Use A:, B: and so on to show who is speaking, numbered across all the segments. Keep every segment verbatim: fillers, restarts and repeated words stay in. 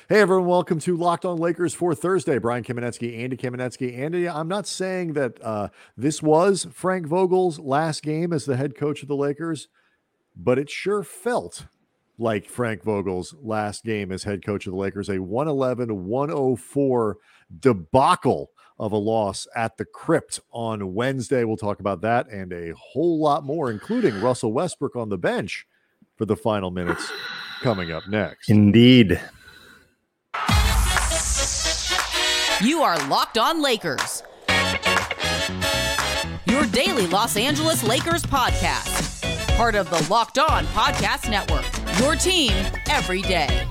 A: Hey, everyone. Welcome to Locked On Lakers for Thursday. Brian Kamenetsky, Andy Kamenetsky. Andy, I'm not saying that uh, this was Frank Vogel's last game as the head coach of the Lakers, but it sure felt like Frank Vogel's last game as head coach of the Lakers. A one eleven one oh four debacle of a loss at the Crypt on Wednesday. We'll talk about that and a whole lot more, including Russell Westbrook on the bench for the final minutes coming up next.
B: Indeed.
C: You are Locked On Lakers, your daily Los Angeles Lakers podcast. Part of the Locked On Podcast Network, your team every day.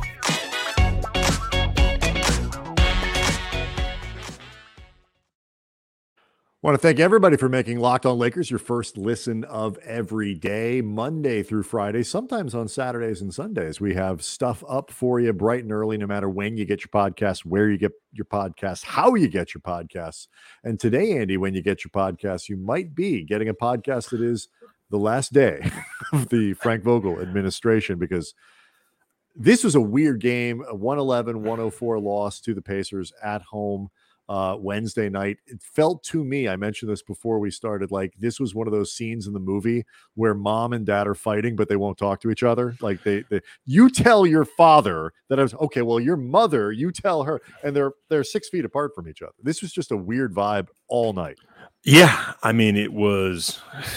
A: I want to thank everybody for making Locked On Lakers your first listen of every day, Monday through Friday, sometimes on Saturdays and Sundays. We have stuff up for you bright and early, no matter when you get your podcast, where you get your podcast, how you get your podcasts. And today, Andy, when you get your podcast, you might be getting a podcast that is the last day of the Frank Vogel administration, because this was a weird game, a one eleven one oh four loss to the Pacers at home. Uh, Wednesday night. It felt to me, I mentioned this before we started, like this was one of those scenes in the movie where mom and dad are fighting, but they won't talk to each other. Like they, they you tell your father that I was okay. Well, your mother, you tell her, and they're they're six feet apart from each other. This was just a weird vibe all night.
B: Yeah, I mean, it was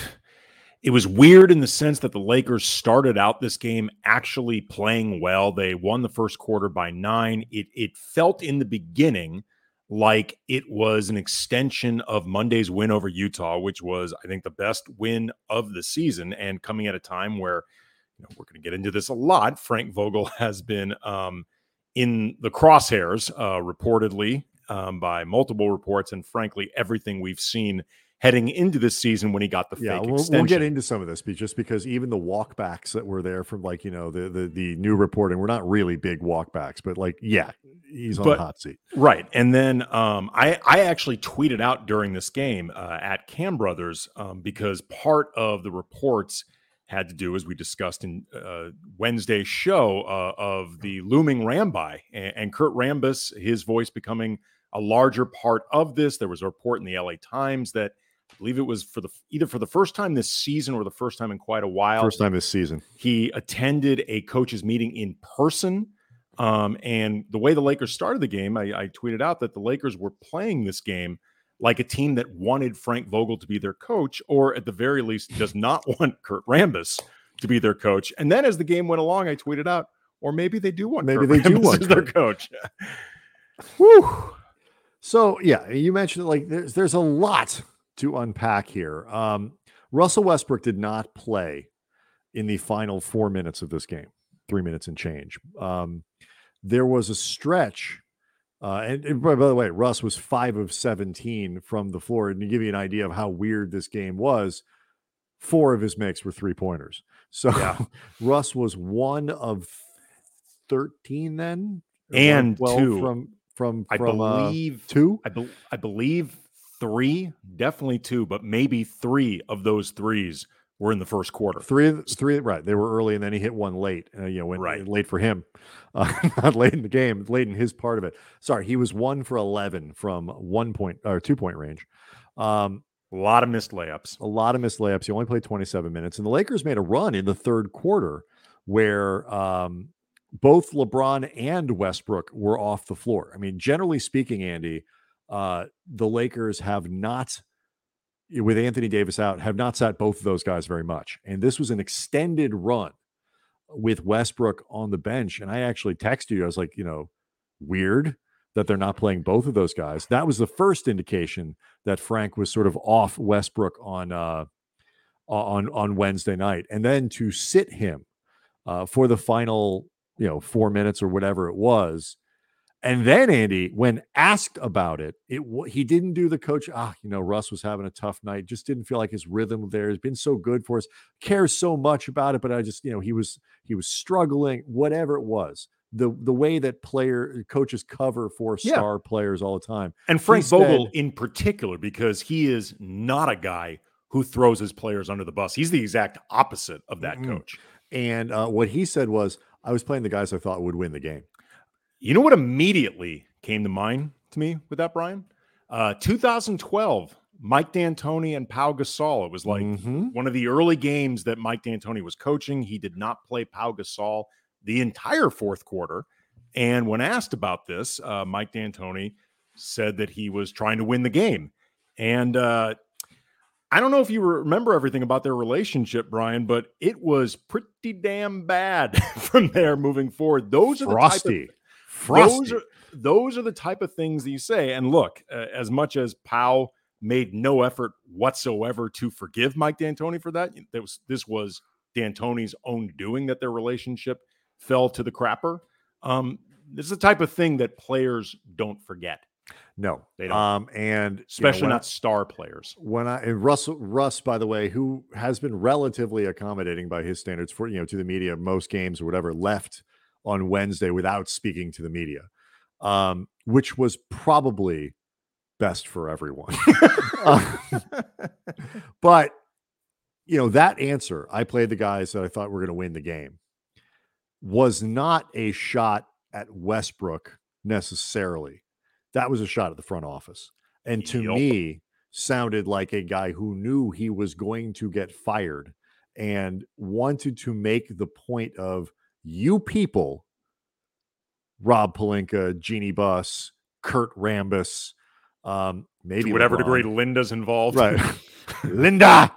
B: it was weird in the sense that the Lakers started out this game actually playing well. They won the first quarter by nine. It it felt in the beginning like it was an extension of Monday's win over Utah, which was, I think, the best win of the season, and coming at a time where, you know, we're going to get into this a lot. Frank Vogel has been um, in the crosshairs, uh, reportedly, um, by multiple reports, and frankly, everything we've seen heading into this season when he got the
A: yeah,
B: fake
A: we'll,
B: extension.
A: We'll get into some of this, just because even the walkbacks that were there from, like, you know, the the the new reporting were not really big walkbacks, but like, yeah, he's on
B: but,
A: the hot seat.
B: Right. And then um, I, I actually tweeted out during this game uh, at Cam Brothers um, because part of the reports had to do, as we discussed in uh, Wednesday's show, uh, of the looming Ramby and, and Kurt Rambis, his voice becoming a larger part of this. There was a report in the L A Times that I believe it was for the either for the first time this season or the first time in quite a while.
A: First time this season.
B: He attended a coaches meeting in person. Um, and the way the Lakers started the game, I, I tweeted out that the Lakers were playing this game like a team that wanted Frank Vogel to be their coach, or at the very least does not want Kurt Rambis to be their coach. And then as the game went along, I tweeted out, or maybe they do want
A: maybe
B: Kurt
A: they
B: Rambis
A: do want
B: as their coach.
A: Whew. So yeah, you mentioned, like, there's there's a lot to unpack here. Um, Russell Westbrook did not play in the final four minutes of this game, three minutes and change. Um, there was a stretch, uh, and, and by the way, Russ was five of seventeen from the floor. And to give you an idea of how weird this game was, four of his makes were three pointers. So yeah. Russ was one of thirteen then,
B: and two
A: from from
B: I
A: from
B: believe
A: uh, two.
B: I, be, I believe three, definitely two, but maybe three of those threes were in the first quarter.
A: Three, three, right? They were early, and then he hit one late. Uh, you know, when,
B: right.
A: late for him, uh, not late in the game, late in his part of it. Sorry, he was one for eleven from one point or two point range. Um,
B: a lot of missed layups.
A: A lot of missed layups. He only played twenty-seven minutes, and the Lakers made a run in the third quarter where um, both LeBron and Westbrook were off the floor. I mean, generally speaking, Andy, uh, the Lakers have not, with Anthony Davis out, have not sat both of those guys very much. And this was an extended run with Westbrook on the bench. And I actually texted you. I was like, you know, weird that they're not playing both of those guys. That was the first indication that Frank was sort of off Westbrook on uh, on on Wednesday night. And then to sit him uh, for the final, you know, four minutes or whatever it was. And then, Andy, when asked about it, it he didn't do the coach. Ah, you know, Russ was having a tough night. Just didn't feel like his rhythm there has been so good for us. Cares so much about it, but I just, you know, he was he was struggling. Whatever it was, the the way that player coaches cover for star yeah. players all the time.
B: And Frank he Vogel said, in particular, because he is not a guy who throws his players under the bus. He's the exact opposite of that mm-hmm. coach.
A: And uh, what he said was, "I was playing the guys I thought would win the game."
B: You know what immediately came to mind to me with that, Brian? Uh, two thousand twelve, Mike D'Antoni and Pau Gasol. It was like
A: Mm-hmm.
B: one of the early games that Mike D'Antoni was coaching. He did not play Pau Gasol the entire fourth quarter. And when asked about this, uh, Mike D'Antoni said that he was trying to win the game. And uh, I don't know if you remember everything about their relationship, Brian, but it was pretty damn bad from there moving forward. Those are
A: Frosty.
B: the type of,
A: Frosty.
B: those are, those are the type of things that you say. And look, uh, as much as Pau made no effort whatsoever to forgive Mike D'Antoni for that, that was, this was D'Antoni's own doing that their relationship fell to the crapper. Um, this is the type of thing that players don't forget.
A: No,
B: they don't.
A: Um, and
B: especially
A: you know,
B: not I, star players.
A: When I and Russell Russ, by the way, who has been relatively accommodating by his standards for you know to the media, most games or whatever, left on Wednesday without speaking to the media, um, which was probably best for everyone. uh, but you know that answer, I played the guys that I thought were going to win the game, was not a shot at Westbrook necessarily. That was a shot at the front office. And to yep. me, sounded like a guy who knew he was going to get fired and wanted to make the point of, you people, Rob Pelinka, Jeannie Buss, Kurt Rambis, um, maybe
B: to whatever
A: LeBron.
B: degree Linda's involved.
A: Right. Linda.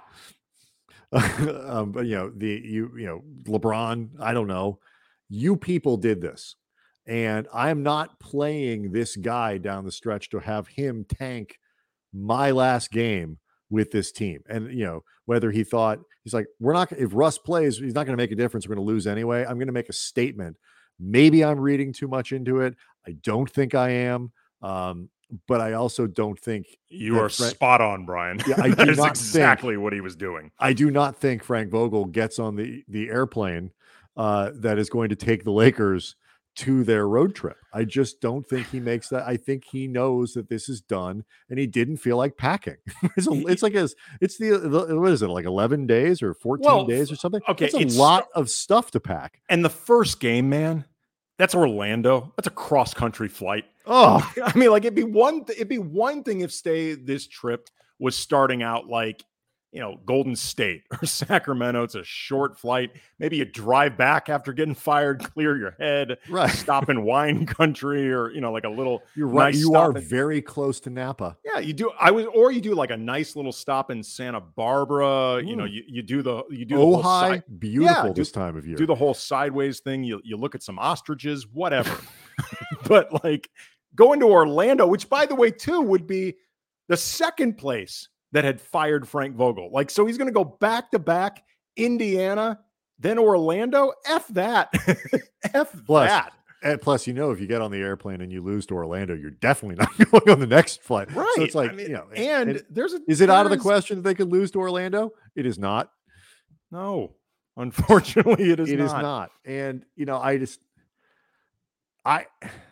A: um, but, you know, the, you, you know, LeBron, I don't know. You people did this. And I'm not playing this guy down the stretch to have him tank my last game with this team. And, you know, whether he thought, he's like, we're not, if Russ plays, he's not going to make a difference. We're going to lose anyway. I'm going to make a statement. Maybe I'm reading too much into it. I don't think I am. Um, but I also don't think
B: you are Frank, spot on, Brian.
A: Yeah, I do
B: that is
A: not
B: exactly
A: think,
B: what he was doing.
A: I do not think Frank Vogel gets on the, the airplane uh, that is going to take the Lakers to their road trip. I just don't think he makes that. I think he knows that this is done, and he didn't feel like packing. it's, a, it's like his, it's the, the what is it like eleven days or fourteen well, days or something?
B: Okay,
A: it's a
B: it's,
A: lot of stuff to pack.
B: And the first game, man, that's Orlando. That's a cross country flight.
A: Oh,
B: I mean, like it'd be one. Th- it'd be one thing if stay this trip was starting out like, you know, Golden State or Sacramento. It's a short flight. Maybe you drive back after getting fired, clear your head,
A: right?
B: Stop in wine country, or you know, like a little.
A: You're right.
B: Nice
A: you are
B: in,
A: very close to Napa.
B: Yeah, you do. I was, or you do like a nice little stop in Santa Barbara. Mm. You know, you, you do the you do
A: Ojai,
B: the whole side,
A: beautiful
B: yeah,
A: this
B: do,
A: time of year.
B: Do the whole sideways thing. You you look at some ostriches, whatever. But like going to Orlando, which by the way too would be the second place that had fired Frank Vogel. Like, so he's going to go back to back Indiana, then Orlando. F that. F
A: plus,
B: that.
A: And plus, you know, if you get on the airplane and you lose to Orlando, you're definitely not going on the next flight.
B: Right.
A: So it's like,
B: I mean,
A: you know,
B: and
A: it,
B: there's a,
A: is it out of the
B: is,
A: question that they could lose to Orlando? It is not.
B: No, unfortunately it is
A: it
B: not.
A: It is not. And, you know, I just, I,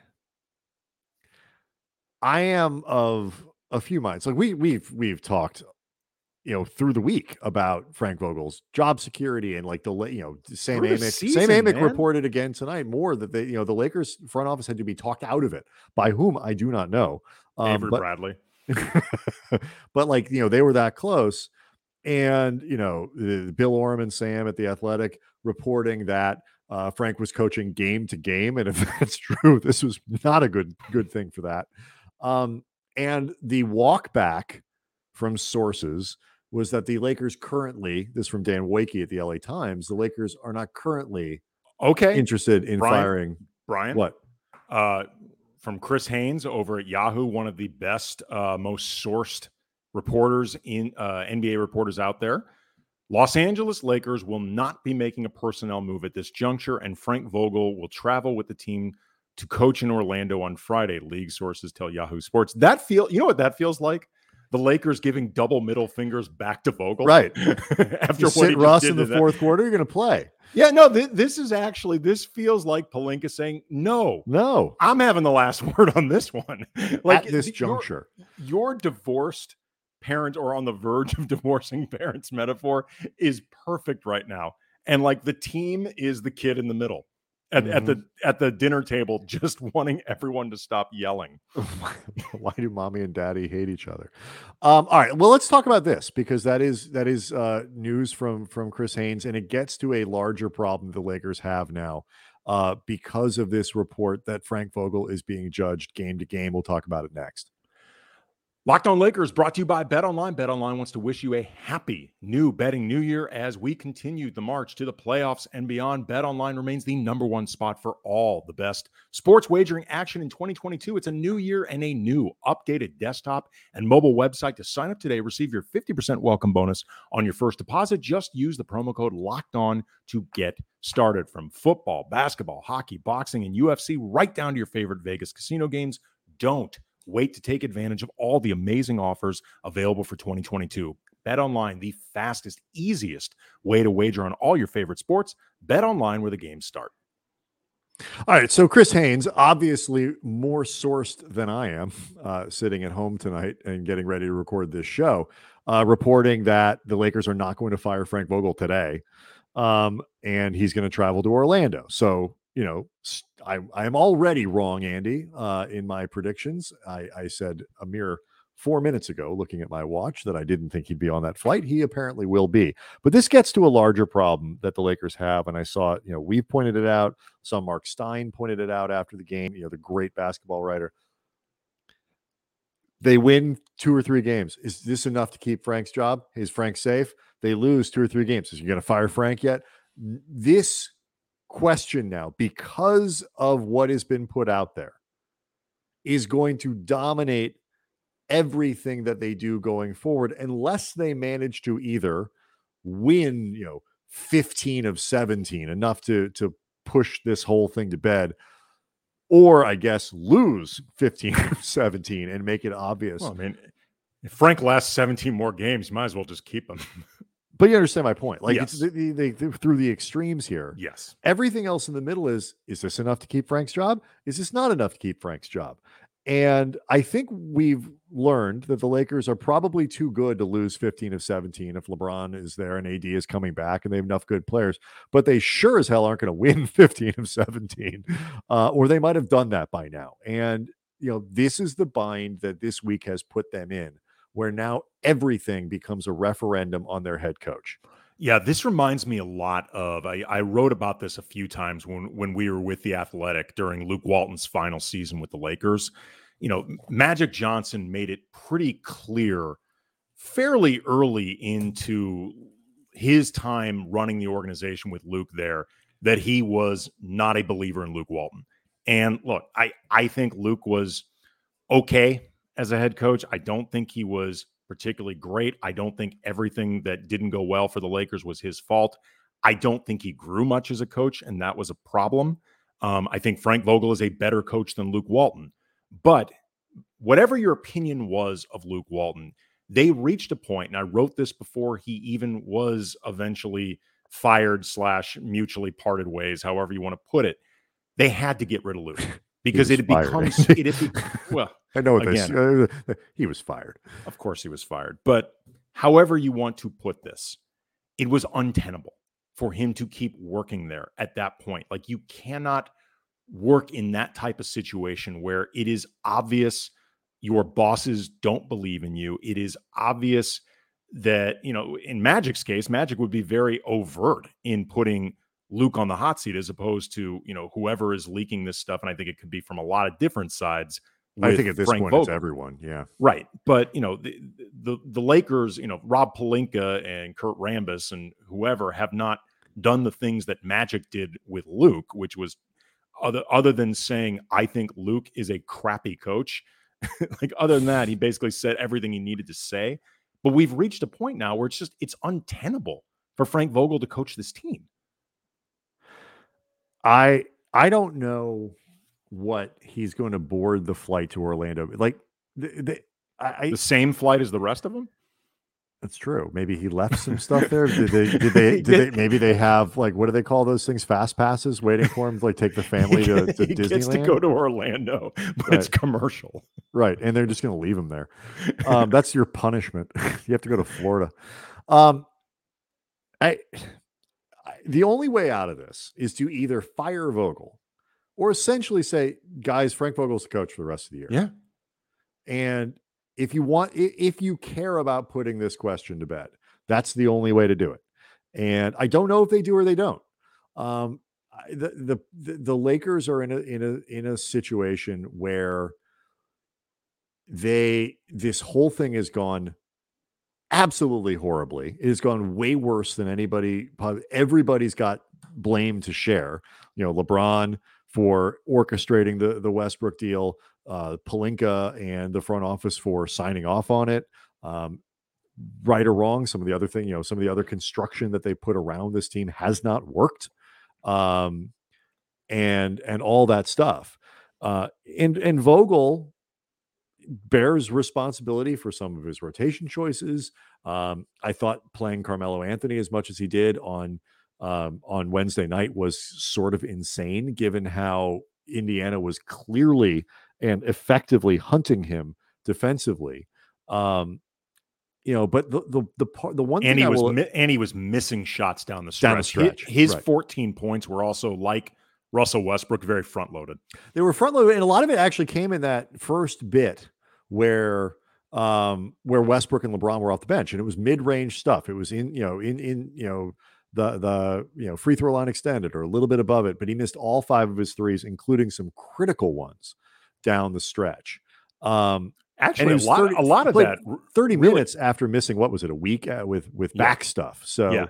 A: I am of a few minds. Like we we've we've talked, you know, through the week about Frank Vogel's job security and like the you know Sam Amick. Sam Amick reported again tonight more that they you know the Lakers front office had to be talked out of it by whom I do not know.
B: Um, Avery
A: but,
B: Bradley.
A: But like you know they were that close, and you know the, Bill Oram and Sam at the Athletic reporting that uh, Frank was coaching game to game, and if that's true, this was not a good good thing for that. Um, And the walk back from sources was that the Lakers currently, this from Dan Wakey at the L A Times, the Lakers are not currently
B: okay
A: interested in
B: Brian,
A: firing.
B: Brian,
A: what?
B: Uh, from Chris Haynes over at Yahoo, one of the best, uh, most sourced reporters in uh, N B A reporters out there. Los Angeles Lakers will not be making a personnel move at this juncture, and Frank Vogel will travel with the team to coach in Orlando on Friday, league sources tell Yahoo Sports. That feel, you know what that feels like? The Lakers giving double middle fingers back to Vogel.
A: Right.
B: After
A: you
B: what
A: sit
B: he
A: Russ
B: just
A: in the
B: did
A: fourth quarter, you're going to play.
B: Yeah, no, th- this is actually, this feels like Pelinka saying, no,
A: no,
B: I'm having the last word on this one. Like
A: at this
B: th-
A: juncture,
B: your, your divorced parent or on the verge of divorcing parents metaphor is perfect right now. And like the team is the kid in the middle. at,
A: Mhm.
B: at the at the dinner table, just wanting everyone to stop yelling.
A: Why do mommy and daddy hate each other? Um, all right, well, let's talk about this because that is that is uh, news from from Chris Haynes, and it gets to a larger problem the Lakers have now uh, because of this report that Frank Vogel is being judged game to game. We'll talk about it next.
B: Locked On Lakers brought to you by BetOnline. BetOnline wants to wish you a happy new betting new year as we continue the march to the playoffs and beyond. BetOnline remains the number one spot for all the best sports wagering action in twenty twenty-two. It's a new year and a new updated desktop and mobile website. To sign up today, receive your fifty percent welcome bonus on your first deposit. Just use the promo code Locked On to get started. From football, basketball, hockey, boxing, and U F C, right down to your favorite Vegas casino games. Don't wait to take advantage of all the amazing offers available for twenty twenty-two. BetOnline, the fastest, easiest way to wager on all your favorite sports. BetOnline, where the games start.
A: All right, so Chris Haynes, obviously more sourced than I am, uh, sitting at home tonight and getting ready to record this show, uh, reporting that the Lakers are not going to fire Frank Vogel today, um, and he's going to travel to Orlando. So, you know, I, I am already wrong, Andy, uh, in my predictions. I, I said a mere four minutes ago, looking at my watch, that I didn't think he'd be on that flight. He apparently will be. But this gets to a larger problem that the Lakers have, and I saw it, you know, we've pointed it out. Some Mark Stein pointed it out after the game, you know, the great basketball writer. They win two or three games. Is this enough to keep Frank's job? Is Frank safe? They lose two or three games. Is you going to fire Frank yet? This question now, because of what has been put out there, is going to dominate everything that they do going forward, unless they manage to either win, you know, fifteen of seventeen, enough to to push this whole thing to bed, or I guess lose fifteen of seventeen and make it obvious.
B: Well, I mean, if Frank lasts seventeen more games, you might as well just keep him.
A: But you understand my point. Like,
B: Yes.
A: it's they, they, they, through the extremes here.
B: Yes.
A: Everything else in the middle is, is this enough to keep Frank's job? Is this not enough to keep Frank's job? And I think we've learned that the Lakers are probably too good to lose fifteen of seventeen if LeBron is there and A D is coming back and they have enough good players. But they sure as hell aren't going to win fifteen of seventeen, uh, or they might have done that by now. And, you know, this is the bind that this week has put them in, where now everything becomes a referendum on their head coach.
B: Yeah, this reminds me a lot of, I, I wrote about this a few times when, when we were with The Athletic during Luke Walton's final season with the Lakers. You know, Magic Johnson made it pretty clear fairly early into his time running the organization with Luke there that he was not a believer in Luke Walton. And look, I, I think Luke was okay as a head coach. I don't think he was particularly great. I don't think everything that didn't go well for the Lakers was his fault. I don't think he grew much as a coach, and that was a problem. Um, I think Frank Vogel is a better coach than Luke Walton. But whatever your opinion was of Luke Walton, they reached a point, and I wrote this before he even was eventually fired slash mutually parted ways, however you want to put it. They had to get rid of Luke because it had become, it had be, well,
A: I know what
B: again,
A: this, uh, he was fired.
B: Of course he was fired. But however you want to put this, it was untenable for him to keep working there at that point. Like, you cannot work in that type of situation where it is obvious your bosses don't believe in you. It is obvious that, you know, in Magic's case, Magic would be very overt in putting Luke on the hot seat as opposed to, you know, whoever is leaking this stuff. And I think it could be from a lot of different sides.
A: I think at this
B: Frank
A: point
B: Vogel.
A: It's everyone. Yeah.
B: Right. But, you know, the, the, the Lakers, you know, Rob Pelinka and Kurt Rambis and whoever have not done the things that Magic did with Luke, which was other, other than saying, I think Luke is a crappy coach. Like, other than that, he basically said everything he needed to say. But we've reached a point now where it's just, it's untenable for Frank Vogel to coach this team.
A: I, I don't know what he's going to board the flight to Orlando. Like, the, the, I,
B: the same flight as the rest of them.
A: That's true. Maybe he left some stuff there. Did they, did they, did they, maybe they have, like, what do they call those things? Fast passes waiting for him to, like, take the family to, to
B: he
A: Disneyland.
B: Gets to go to Orlando, but right. It's commercial.
A: Right. And they're just going to leave him there. Um, that's your punishment. You have to go to Florida. Um, I, I, the only way out of this is to either fire Vogel or essentially say, guys, Frank Vogel's the coach for the rest of the year.
B: Yeah.
A: And if you want, if you care about putting this question to bed, that's the only way to do it. And I don't know if they do or they don't. Um, the, the, the Lakers are in a, in a, in a situation where they, this whole thing has gone absolutely horribly. It has gone way worse than anybody. Everybody's got blame to share. You know, LeBron for orchestrating the, the Westbrook deal, uh, Pelinka and the front office for signing off on it. Um, right or wrong, some of the other thing, you know, some of the other construction that they put around this team has not worked. Um, and, and all that stuff. Uh, and, and Vogel bears responsibility for some of his rotation choices. Um, I thought playing Carmelo Anthony as much as he did on, um, on Wednesday night was sort of insane, given how Indiana was clearly and effectively hunting him defensively. Um, You know, but the the the part the one
B: and
A: thing
B: he
A: I
B: was
A: will,
B: mi- and he was missing shots down the stretch.
A: Down the stretch,
B: His, his
A: right.
B: fourteen points were also like Russell Westbrook, very front loaded.
A: They were front loaded, and a lot of it actually came in that first bit where um where Westbrook and LeBron were off the bench, and it was mid range stuff. It was in you know in in you know the the you know free throw line extended or a little bit above it, but he missed all five of his threes, including some critical ones down the stretch. Um,
B: Actually, a lot, thirty, a lot of that
A: thirty really, minutes after missing, what was it, a week uh, with, with yeah. back stuff. So
B: yeah,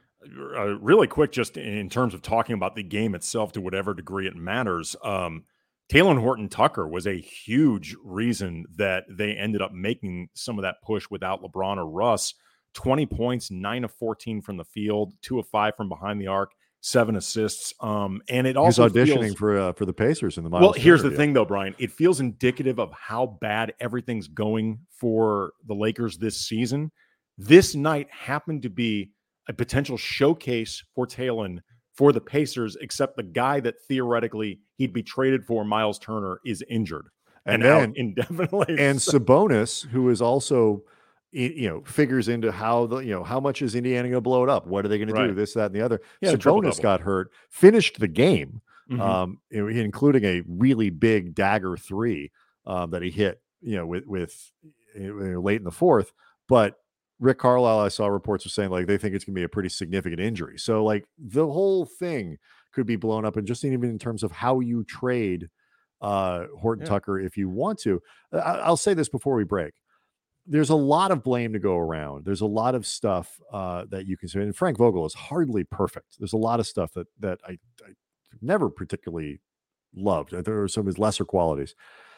B: uh, really quick, just in terms of talking about the game itself to whatever degree it matters. Um, Talen Horton-Tucker was a huge reason that they ended up making some of that push without LeBron or Russ. twenty points, nine of fourteen from the field, two of five from behind the arc. Seven assists, um, and it also
A: he's auditioning
B: feels,
A: for uh, for the Pacers in the Miles
B: well. Here's
A: Turner
B: the
A: deal.
B: thing, though, Brian. It feels indicative of how bad everything's going for the Lakers this season. This night happened to be a potential showcase for Talen for the Pacers, except the guy that theoretically he'd be traded for, Miles Turner, is injured and,
A: and
B: then,
A: out
B: indefinitely.
A: And Sabonis, who is also, you know, figures into how the, you know, how much is Indiana going to blow it up? What are they going
B: right.
A: to do? This, that, and the other.
B: Yeah,
A: Sabonis got hurt, finished the game,
B: mm-hmm.
A: um, including a really big dagger three um, that he hit, you know, with, with you know, late in the fourth. But Rick Carlisle, I saw reports of saying like they think it's going to be a pretty significant injury. So like the whole thing could be blown up, and just even in terms of how you trade uh, Horton
B: yeah.
A: Tucker if you want to. I, I'll say this before we break. There's a lot of blame to go around. There's a lot of stuff uh, that you can say. And Frank Vogel is hardly perfect. There's a lot of stuff that that I, I never particularly loved. There are some of his lesser qualities.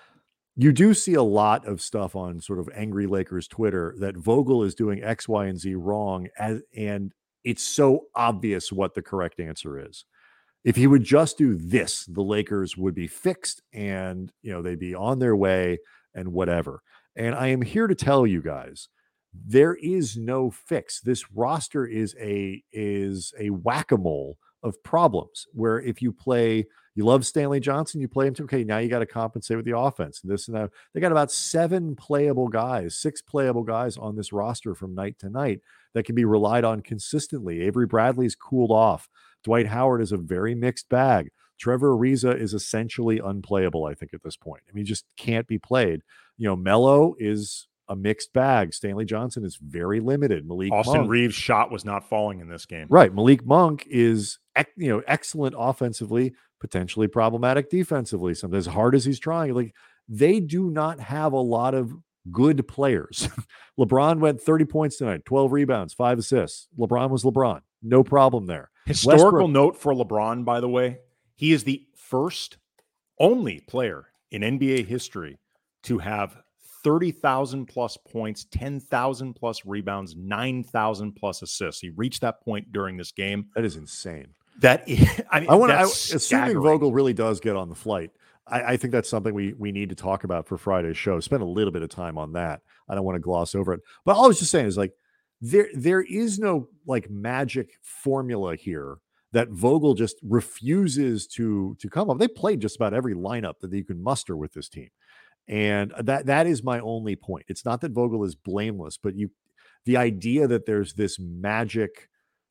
A: You do see a lot of stuff on sort of Angry Lakers Twitter that Vogel is doing X, Y, and Z wrong, as, and it's so obvious what the correct answer is. If he would just do this, the Lakers would be fixed, and you know they'd be on their way and whatever. And I am here to tell you guys, there is no fix. This roster is a is a whack-a-mole of problems where if you play, you love Stanley Johnson, you play him too. Okay, now you got to compensate with the offense. And this and that. They got about seven playable guys, six playable guys on this roster from night to night that can be relied on consistently. Avery Bradley's cooled off. Dwight Howard is a very mixed bag. Trevor Ariza is essentially unplayable, I think, at this point. I mean, he just can't be played. You know, Melo is a mixed bag. Stanley Johnson is very limited. Malik
B: Austin
A: Monk,
B: Reeves' shot was not falling in this game.
A: Right. Malik Monk is, you know, excellent offensively, potentially problematic defensively. Sometimes as hard as he's trying, like they do not have a lot of good players. LeBron went thirty points tonight, twelve rebounds, five assists. LeBron was LeBron. No problem there.
B: Historical
A: Westbrook,
B: note for LeBron, by the way, he is the first, only player in N B A history to have thirty thousand plus points, ten thousand plus rebounds, nine thousand plus assists. He reached that point during this game.
A: That is insane.
B: That is, I mean,
A: I want to,
B: that's
A: assuming
B: staggering.
A: Vogel really does get on the flight, I, I think that's something we we need to talk about for Friday's show. Spend a little bit of time on that. I don't want to gloss over it. But all I was just saying is like, there there is no like magic formula here that Vogel just refuses to to come up. They played just about every lineup that you can muster with this team. And that that is my only point. It's not that Vogel is blameless, but you the idea that there's this magic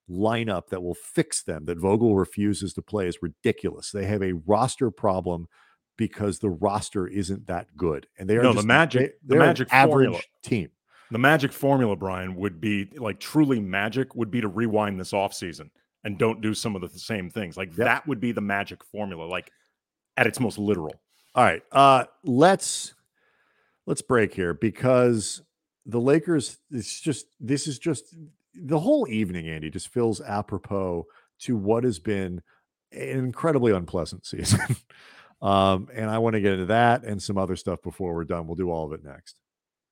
A: lineup that will fix them that Vogel refuses to play is ridiculous. They have a roster problem because the roster isn't that good, and they are
B: No,
A: just
B: the magic,
A: they,
B: the
A: they're
B: magic
A: an average
B: formula.
A: team.
B: The magic formula, Brian, would be like truly magic would be to rewind this offseason and don't do some of the same things. Like
A: Yep.
B: that would be the magic formula, like at its most literal.
A: All right. Uh, let's let's break here because the Lakers, it's just this is just the whole evening, Andy, just feels apropos to what has been an incredibly unpleasant season. um, and I want to get into that and some other stuff before we're done. We'll do all of it next.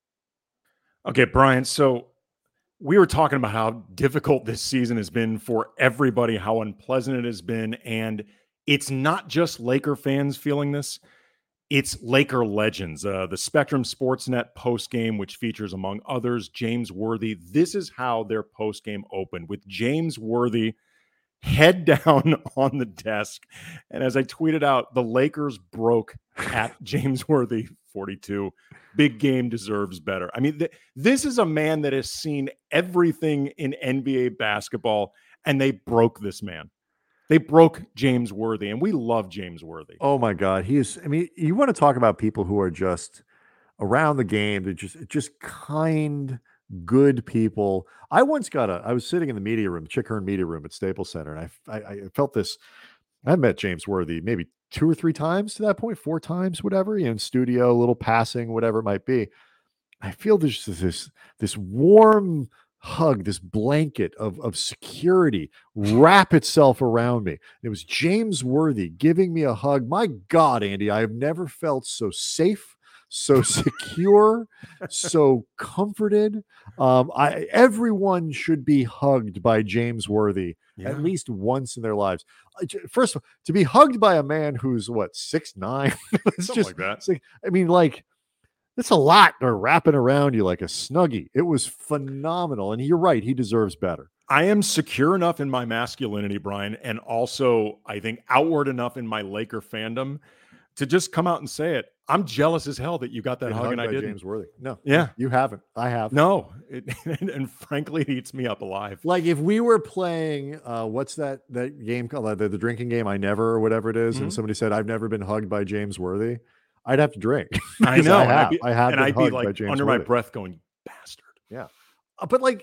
B: Okay, Brian. So we were talking about how difficult this season has been for everybody, how unpleasant it has been. And it's not just Laker fans feeling this. It's Laker legends. Uh, the Spectrum Sportsnet postgame, which features, among others, James Worthy. This is how their postgame opened, with James Worthy head down on the desk. And as I tweeted out, the Lakers broke at James Worthy forty-two. Big game deserves better. I mean, th- this is a man that has seen everything in N B A basketball, and they broke this man. They broke James Worthy, and we love James Worthy.
A: Oh my God. He is, I mean, you want to talk about people who are just around the game. They're just, just kind, good people. I once got a, I was sitting in the media room, Chick Hearn media room at Staples Center. And I, I, I felt this, I met James Worthy maybe two or three times to that point, four times, whatever, you know, in studio, a little passing, whatever it might be. I feel there's this, this warm hug, this blanket of, of security wrap itself around me. It was James Worthy giving me a hug. My God, Andy, I have never felt so safe, so secure, so comforted. Um, I everyone should be hugged by James Worthy
B: Yeah.
A: at least once in their lives. First of all, to be hugged by a man who's what, six nine? It's
B: Something
A: just
B: like that.
A: it's like, I mean, like, that's a lot. They're wrapping around you like a Snuggie. It was phenomenal. And you're right. He deserves better.
B: I am secure enough in my masculinity, Brian, and also I think outward enough in my Laker fandom to just come out and say it. I'm jealous as hell that you got that
A: Been
B: hug
A: hugged
B: and I
A: by
B: didn't.
A: James Worthy. No.
B: Yeah.
A: You haven't. I have.
B: No. It, and, and frankly, it eats me up alive.
A: Like if we were playing, uh, what's that that game called? Uh, the, the drinking game, I Never, or whatever it is,
B: Mhm.
A: and somebody said, I've never been hugged by James Worthy, I'd have to drink.
B: I
A: Because
B: know.
A: I
B: and I'd
A: have.
B: be,
A: I have
B: and
A: been
B: I'd be
A: hugged by
B: like
A: James
B: under
A: Worthy.
B: my breath going, bastard.
A: Uh, But like,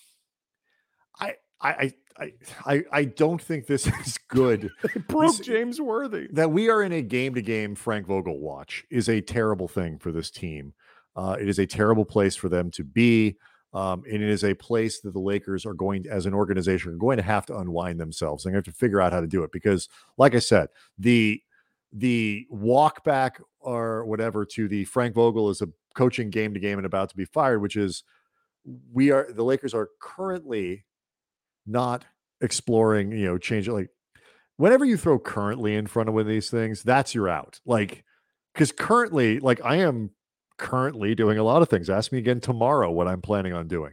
A: I, I, I, I, I don't think this is good.
B: They broke
A: This-
B: James Worthy.
A: That we are in a game-to-game Frank Vogel watch is a terrible thing for this team. Uh, it is a terrible place for them to be. Um, and it is a place that the Lakers are going, as an organization, are going to have to unwind themselves. They're going to have to figure out how to do it because, like I said, the the walk back or whatever to the Frank Vogel is a coaching game to game and about to be fired, which is we are the Lakers are currently not exploring, you know, change it. Like whenever you throw currently in front of one of these things, that's your out. Like, because currently, like I am currently doing a lot of things. Ask me again tomorrow what I'm planning on doing.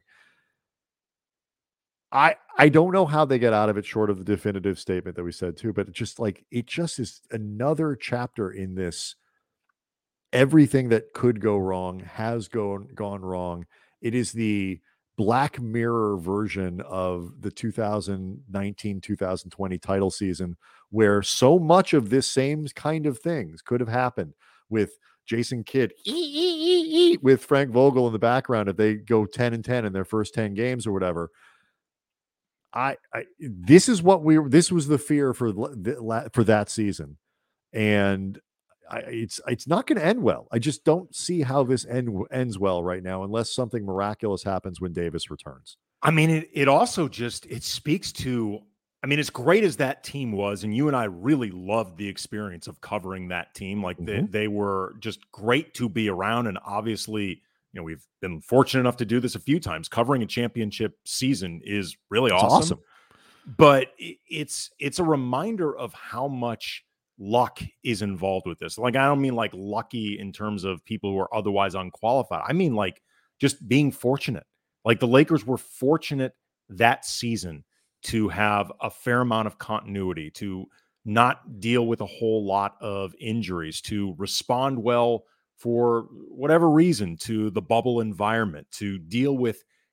A: I I don't know how they get out of it short of the definitive statement that we said too, but it just like it just is another chapter in this. Everything that could go wrong has gone gone wrong. It is the Black Mirror version of the two thousand nineteen two thousand twenty title season, where so much of this same kind of things could have happened with Jason Kidd ee, ee, ee, ee, with Frank Vogel in the background if they go ten and ten in their first ten games or whatever. I, I this is what we this was the fear for for that season, and I, it's it's not going to end well. I just don't see how this end ends well right now, unless something miraculous happens when Davis returns.
B: I mean, it it also just it speaks to. I mean, as great as that team was, and you and I really loved the experience of covering that team. Like they,
A: Mhm.
B: they were just great to be around, and obviously, you know, we've been fortunate enough to do this a few times. Covering a championship season is really
A: It's
B: awesome.
A: awesome.
B: But it, it's it's a reminder of how much luck is involved with this. Like, I don't mean like lucky in terms of people who are otherwise unqualified. I mean like just being fortunate. Like the Lakers were fortunate that season to have a fair amount of continuity, to not deal with a whole lot of injuries, to respond well for whatever reason to the bubble environment, to deal with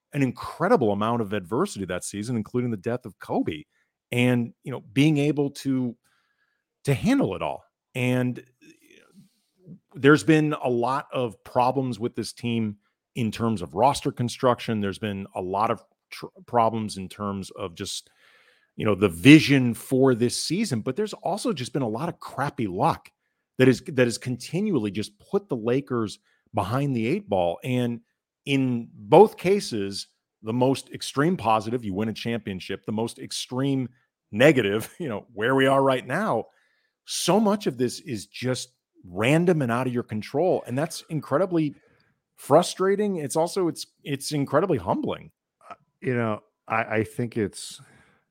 B: an incredible amount of adversity that season, including the death of Kobe, and, you know, being able to, to handle it all. And there's been a lot of problems with this team in terms of roster construction. There's been a lot of tr- problems in terms of just, you know, the vision for this season, but there's also just been a lot of crappy luck that is, that has continually just put the Lakers behind the eight ball. And in both cases, the most extreme positive, you win a championship, the most extreme negative, you know, where we are right now. So much of this is just random and out of your control. And that's incredibly frustrating. It's also, it's, it's incredibly humbling.
A: You know, I, I think it's,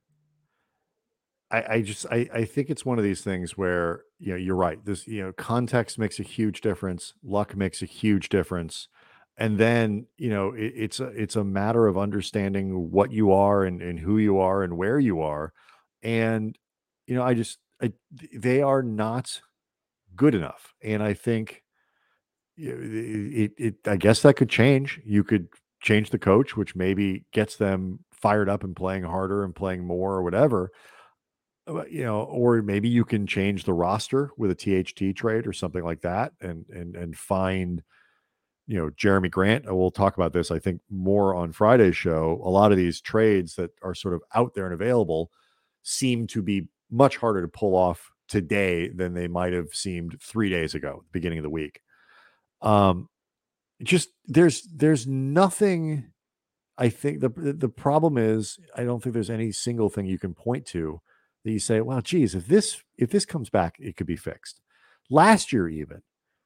A: I, I just, I, I think it's one of these things where, you know, you're right. This, you know, context makes a huge difference. Luck makes a huge difference. And then, you know, it, it's a, it's a matter of understanding what you are and, and who you are and where you are. And, you know, I just, I, they are not good enough. And I think you know, it, it, I guess that could change. You could change the coach, which maybe gets them fired up and playing harder and playing more or whatever. You know, or maybe you can change the roster with a T H T trade or something like that, and and and find, you know, Jeremy Grant. And we'll talk about this, I think, more on Friday's show. A lot of these trades that are sort of out there and available seem to be much harder to pull off today than they might have seemed three days ago, beginning of the week. Um, just there's there's nothing. I think the the problem is I don't think there's any single thing you can point to that you say, well, geez, if this if this comes back, it could be fixed. Last year, even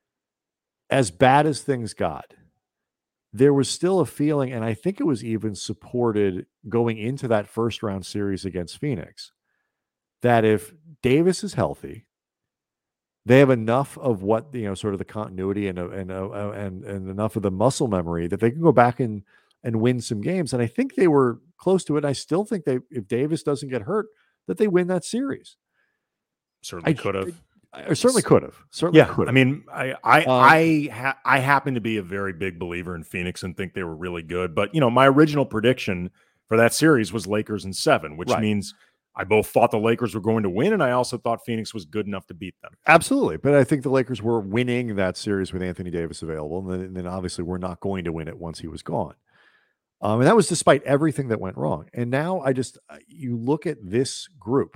A: as bad as things got, there was still a feeling, and I think it was even supported going into that first round series against Phoenix, that if Davis is healthy, they have enough of what, you know, sort of the continuity and and uh, and and enough of the muscle memory that they can go back and and win some games. And I think they were close to it. I still think they, if Davis doesn't get hurt, that they win that series.
B: Certainly could have.
A: I, I certainly could have. Certainly
B: yeah,
A: could have.
B: I mean, I I
A: Um,
B: I, ha- I happen to be a very big believer in Phoenix and think they were really good. But, you know, my original prediction for that series was Lakers in seven, which
A: Right.
B: means I both thought the Lakers were going to win, and I also thought Phoenix was good enough to beat them.
A: Absolutely. But I think the Lakers were winning that series with Anthony Davis available. And then, and then obviously we're not going to win it once he was gone. Um, and that was despite everything that went wrong. And now I just, you look at this group,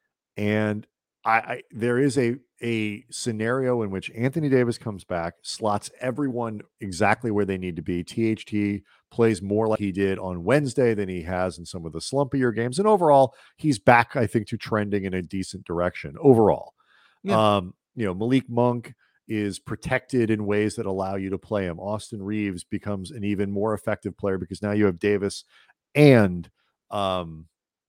A: and I, I there is a a scenario in which Anthony Davis comes back, slots everyone exactly where they need to be. T H T plays more like he did on Wednesday than he has in some of the slumpier games. And overall, he's back, I think, to trending in a decent direction overall.
B: Yeah.
A: Um, you know, Malik Monk is protected in ways that allow you to play him. Austin Reeves becomes an even more effective player because now you have Davis and um,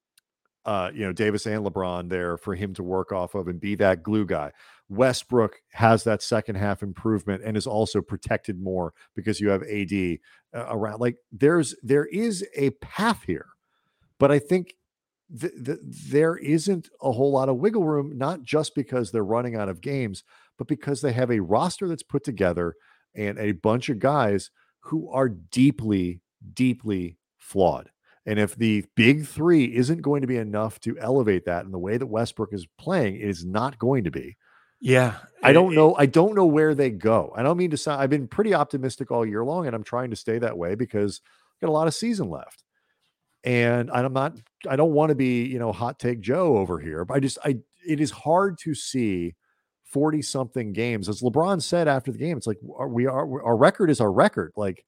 A: uh, you know, Davis and LeBron there for him to work off of and be that glue guy. Westbrook has that second half improvement and is also protected more because you have A D uh, around. Like there's there is a path here, but I think th- th- there isn't a whole lot of wiggle room, not just because they're running out of games, but because they have a roster that's put together and a bunch of guys who are deeply, deeply flawed. And if the big three isn't going to be enough to elevate that in the way that Westbrook is playing, it is not going to be.
B: Yeah.
A: I don't
B: it-
A: know. I don't know where they go. I don't mean to sound, I've been pretty optimistic all year long, and I'm trying to stay that way because I've got a lot of season left. And I'm not, I don't want to be, you know, hot take Joe over here, but I just, I, it is hard to see forty something games. As LeBron said after the game, it's like, are, we are, our record is our record. Like,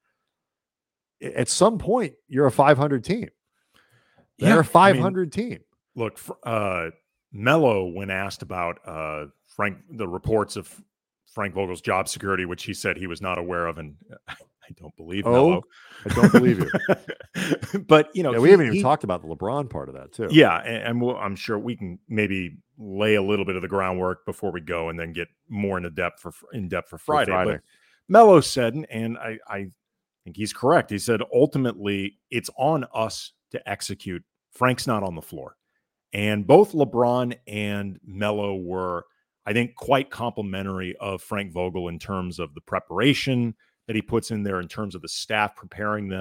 A: at some point, you're a five hundred team. They're
B: Yeah,
A: a five hundred
B: I mean,
A: team.
B: Look, fr- uh, Melo, when asked about uh, Frank, the reports of Frank Vogel's job security, which he said he was not aware of, and I don't believe
A: Oh,
B: Melo.
A: I don't believe you.
B: But, you know,
A: Yeah, we
B: he-
A: haven't even
B: he-
A: talked about the LeBron part of that, too.
B: Yeah, and, and we'll, I'm sure we can maybe lay a little bit of the groundwork before we go, and then get more into depth for in depth for Friday.
A: Friday.
B: But Melo said, and I, I think he's correct. He said, ultimately, it's on us to execute. Frank's not on the floor. And both LeBron and Melo were, I think, quite complimentary of Frank Vogel in terms of the preparation that he puts in there, in terms of the staff preparing them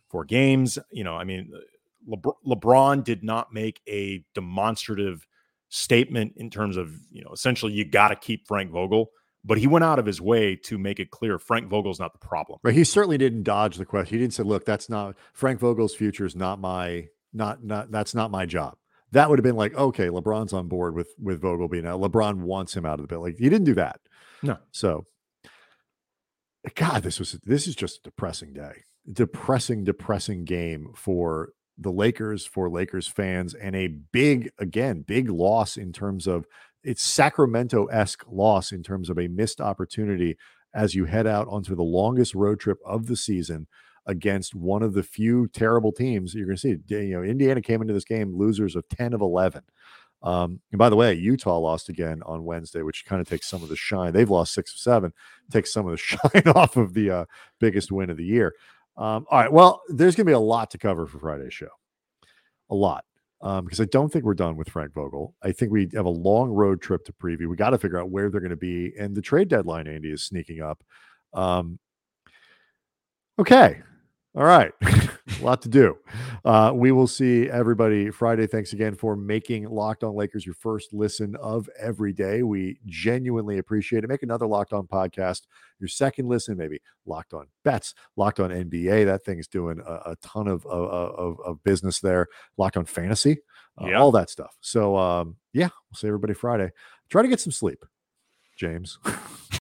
B: four games. You know, I mean, Le- LeBron did not make a demonstrative statement in terms of, you know, essentially you got to keep Frank Vogel, but he went out of his way to make it clear Frank Vogel's not the problem.
A: Right. He certainly didn't dodge the question. He didn't say, look, that's not Frank Vogel's future is not my, not, not, that's not my job. That would have been like, okay, LeBron's on board with, with Vogel being out. LeBron wants him out of the bill. Like, he didn't do that.
B: No.
A: So, God, this was, this is just a depressing day. Depressing, depressing game for the Lakers, for Lakers fans, and a big, again, big loss in terms of it's Sacramento-esque loss in terms of a missed opportunity as you head out onto the longest road trip of the season against one of the few terrible teams you're going to see. You know, Indiana came into this game losers of ten of eleven. Um, and by the way, Utah lost again on Wednesday, which kind of takes some of the shine. They've lost six of seven, takes some of the shine off of the uh, biggest win of the year. Um, all right, well, there's going to be a lot to cover for Friday's show. A lot. Um, because I don't think we're done with Frank Vogel. I think we have a long road trip to preview. We got to figure out where they're going to be. And the trade deadline, Andy, is sneaking up. Um, okay. All right. A lot to do. Uh, we will see everybody Friday. Thanks again for making Locked On Lakers your first listen of every day. We genuinely appreciate it. Make another Locked On podcast your second listen, maybe Locked On Bets, Locked On N B A. That thing's doing a, a ton of, of, of, of business there. Locked On Fantasy, uh,
B: yeah.
A: all that stuff. So, um, yeah, we'll see everybody Friday. Try to get some sleep, James.